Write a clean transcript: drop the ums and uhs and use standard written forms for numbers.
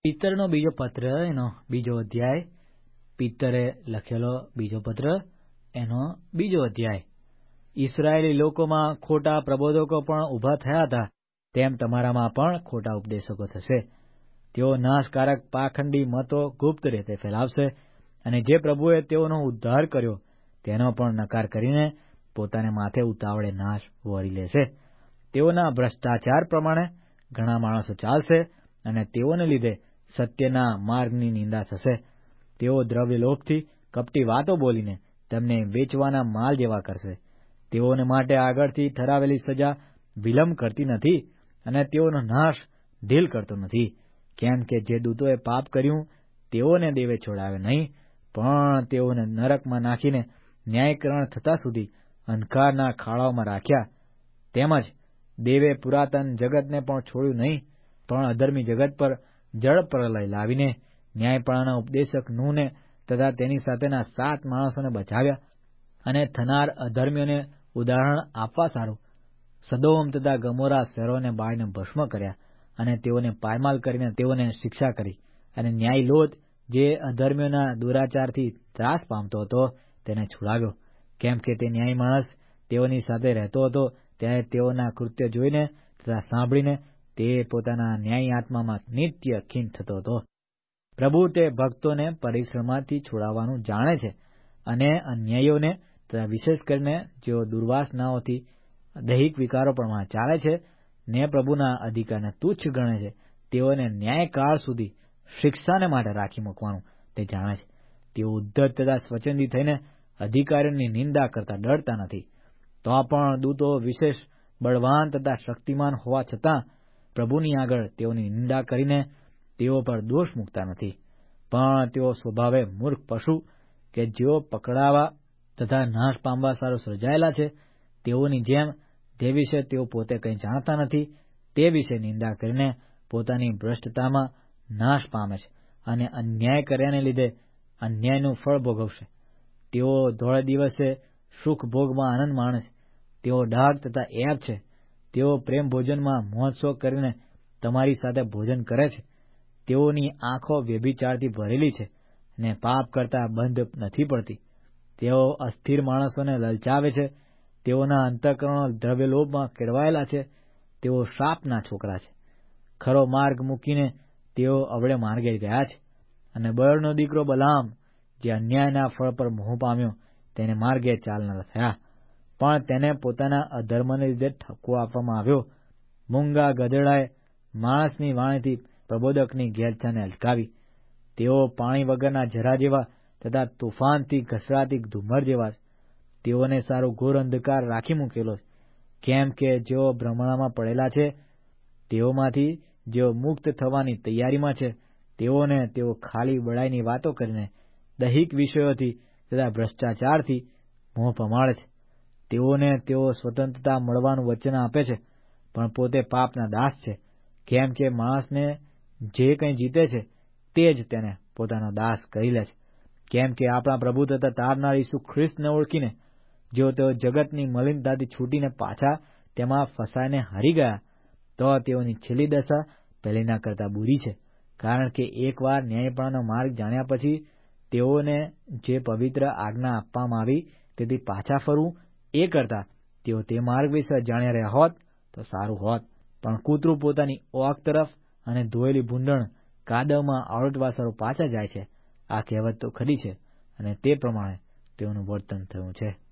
પિત્તરનો બીજો પત્ર એનો બીજો અધ્યાય, પિત્તરે લખેલો બીજો પત્ર એનો બીજો અધ્યાય. ઇસરાયેલી લોકોમાં ખોટા પ્રબોધકો પણ ઊભા થયા હતા, તેમ તમારામાં પણ ખોટા ઉપદેશકો થશે. તેઓ નાશકારક પાખંડી મતો ગુપ્ત રીતે ફેલાવશે, અને જે પ્રભુએ તેઓનો ઉદ્ધાર કર્યો તેનો પણ નકાર કરીને પોતાને માથે ઉતાવળે નાશ વહોરી લેશે. તેઓના ભ્રષ્ટાચાર પ્રમાણે ઘણા માણસો ચાલશે, અને તેઓને લીધે સત્યના માર્ગની નિંદા થશે. તેઓ દ્રવ્યલોભથી કપટી વાતો બોલીને તેમને વેચવાના માલ જેવા કરશે. તેઓને માટે આગળથી ઠરાવેલી સજા વિલંબ કરતી નથી, અને તેઓનો નાશ ઢીલ કરતો નથી. કેમ કે જે દૂતોએ પાપ કર્યું તેઓને દેવે છોડાવે નહીં, પણ તેઓને નરકમાં નાખીને ન્યાયકરણ થતાં સુધી અંધકારના ખાડાઓમાં રાખ્યા. તેમજ દેવે પુરાતન જગતને પણ છોડ્યું નહીં, પણ અધર્મી જગત પર જળ પ્રલય લાવીને ન્યાયપણાના ઉપદેશક નૂહને તથા તેની સાથેના 7 માણસોને બચાવ્યા. અને થનાર અધર્મીઓને ઉદાહરણ આપવા સારું સદોમ તથા ગમોરા શહેરોને બાળીને ભસ્મ કર્યા, અને તેઓને પાયમાલ કરીને તેઓને શિક્ષા કરી. અને ન્યાયી લોટ, જે અધર્મીઓના દુરાચારથી ત્રાસ પામતો હતો, તેને છોડાવ્યો. કેમ કે તે ન્યાયી માણસ તેઓની સાથે રહેતો હતો, ત્યારે તેઓના કૃત્ય જોઈને તથા સાંભળીને તે પોતાના ન્યાયી આત્મામાં નિત્ય ખીન થતો હતો. પ્રભુ તે ભક્તોને પરિશ્રમમાંથી છોડાવવાનું જાણે છે, અને અન્યાયીઓને તથા વિશેષ કરીને જેઓ દુર્વાસનાઓથી દૈહિક વિકારો પ્રમાણે ચાલે છે ને પ્રભુના અધિકારને તુચ્છ ગણે છે, તેઓને ન્યાયકાળ સુધી શિક્ષાને માટે રાખી મૂકવાનું તે જાણે છે. તેઓ ઉદ્ધત તથા સ્વચ્છંદી થઈને અધિકારીઓની નિંદા કરતા ડરતા નથી. તો પણ દૂતો વિશેષ બળવાન તથા શક્તિમાન હોવા છતાં પ્રભુની આગળ તેઓની નિંદા કરીને તેઓ પર દોષ મૂકતા નથી. પણ તેઓ સ્વભાવે મૂર્ખ પશુ કે જેઓ પકડાવા તથા નાશ પામવા સારું સર્જાયેલા છે, તેઓની જેમ જે વિશે તેઓ પોતે કંઈ જાણતા નથી તે વિશે નિંદા કરીને પોતાની ભ્રષ્ટતામાં નાશ પામે છે, અને અન્યાય કર્યાને લીધે અન્યાયનું ફળ ભોગવશે. તેઓ ધોળે દિવસે સુખ ભોગમાં આનંદ માણે છે. તેઓ ડાઘ તથા એબ છે. તેઓ પ્રેમ ભોજનમાં મહોત્સવ કરીને તમારી સાથે ભોજન કરે છે. તેઓની આંખો વ્યભિચારથી ભરેલી છે, અને પાપ કરતા બંધ નથી પડતી. તેઓ અસ્થિર માણસોને લલચાવે છે. તેઓના અંતઃકરણો દ્રવ્યલોભમાં કેળવાયેલા છે. તેઓ શાપના છોકરા છે. ખરો માર્ગ મૂકીને તેઓ અવળે માર્ગે ગયા છે. અને બળનો દીકરો બલામ, જે અન્યાયના ફળ પર મોહ પામ્યો, તેને માર્ગે ચાલનાર થયા, પણ તેને પોતાના અધર્મને લીધે ઠપકો આપવામાં આવ્યો. મૂંગા ગધેડાએ માણસની વાણીથી પ્રબોધકની ઘેલછાને અટકાવી. તેઓ પાણી વગરના ઝરા જેવા તથા તુફાનથી ઘસડાતી ધુમ્મર જેવા છે. તેઓને સારું ઘોર અંધકાર રાખી મૂકેલો છે. કેમ કે જેઓ ભ્રમણામાં પડેલા છે, તેઓમાંથી જેઓ મુક્ત થવાની તૈયારીમાં છે, તેઓને તેઓ ખાલી બડાઈની વાતો કરીને દૈહિક વિષયોથી તથા ભ્રષ્ટાચારથી મોહ પમાડે છે. તેઓને તેઓ સ્વતંત્રતા મળવાનું વચન આપે છે, પણ પોતે પાપના દાસ છે. કેમ કે માણસને જે કંઈ જીતે છે તે જ તેને પોતાનો દાસ કરી લે છે. કેમ કે આપણા પ્રભુ તથા તારનાર ઈસુ ખ્રિસ્તને ઓળખીને જો તેઓ જગતની મલિનતાથી છૂટીને પાછા તેમાં ફસાઈને હારી ગયા, તો તેઓની છેલ્લી દશા પહેલીના કરતાં બુરી છે. કારણ કે એકવાર ન્યાયપણાનો માર્ગ જાણ્યા પછી તેઓને જે પવિત્ર આજ્ઞા આપવામાં આવી તેથી પાછા ફરવું એ કરતાં તેઓ તે માર્ગ વિશે જાણ્યા રહ્યા હોત તો સારું હોત. પણ કૂતરું પોતાની ઓક તરફ અને ધોયેલી ભૂંડણ કાદવમાં આવડટવા સારું પાછા જાય છે. આ કહેવત તો ખરી છે, અને તે પ્રમાણે તેઓનું વર્તન થયું છે.